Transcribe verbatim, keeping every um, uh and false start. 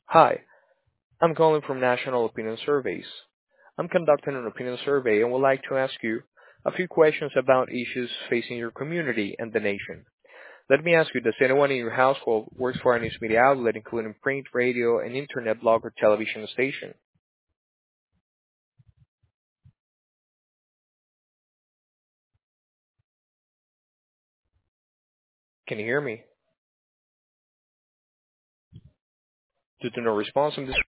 Hi, I'm calling from National Opinion Surveys. I'm conducting an opinion survey and would like to ask you a few questions about issues facing your community and the nation. Let me ask you, does anyone in your household work for a news media outlet, including print, radio, and internet blog or television station? Can you hear me? Due to no response, I'm